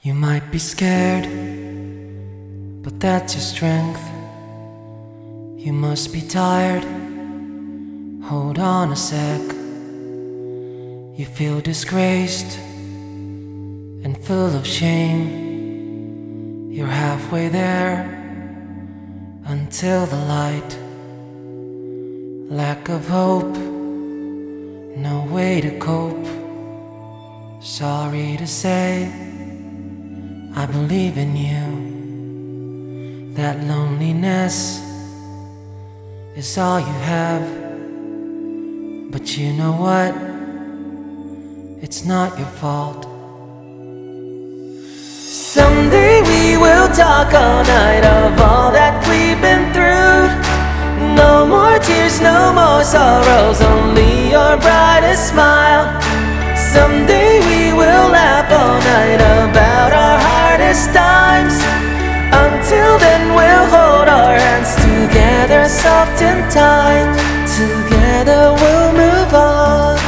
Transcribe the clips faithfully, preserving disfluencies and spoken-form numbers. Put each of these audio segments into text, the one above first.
You might be scared, but that's your strength. You must be tired. Hold on a sec. You feel disgraced and full of shame. You're halfway there until the light. Lack of hope, no way to cope. Sorry to say, I believe in you. That loneliness is all you have. But you know what? It's not your fault. Someday we will talk all night of all that we've been through. No more tears, no more sorrows, only your brightest smile. Someday we will laugh all night about our hardest times. Until then we'll hold our hands together, soft and tight. Together we'll move on.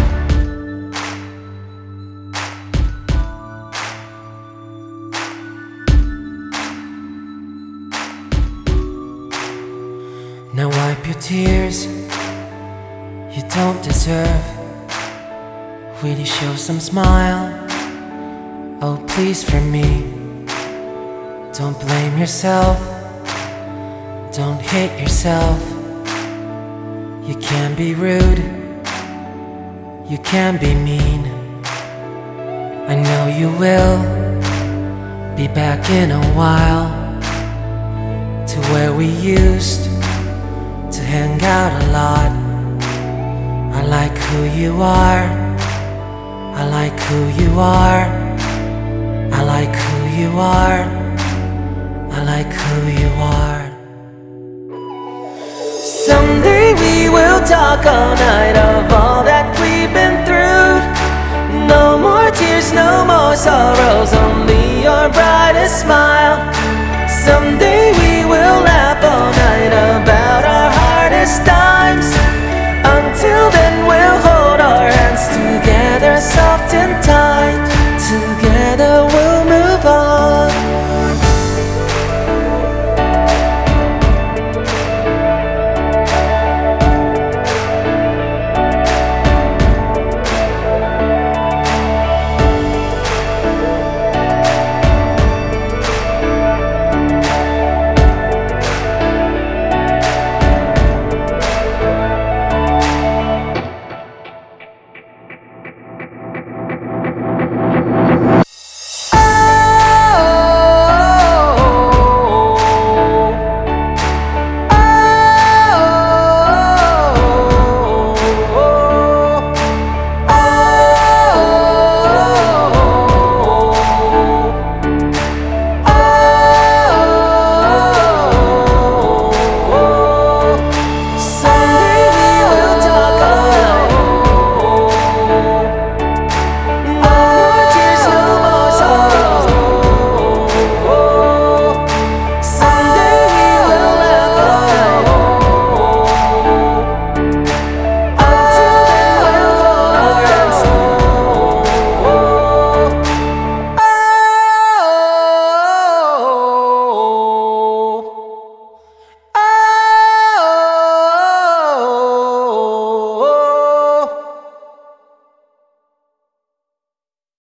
Now wipe your tears, you don't deserve. Really show some smile, oh please for me. Don't blame yourself, don't hate yourself. You can be rude, you can be mean. I know you will be back in a while to where we used to hang out a lot. I like who you are, I like who you are, I like who you are, I like who you are. Someday we will talk all night of all that we've been through. No more tears, no more sorrows, only your brightest smile. Someday we will laugh all night about our hardest times. Until then we'll hold our hands together, soft and tight.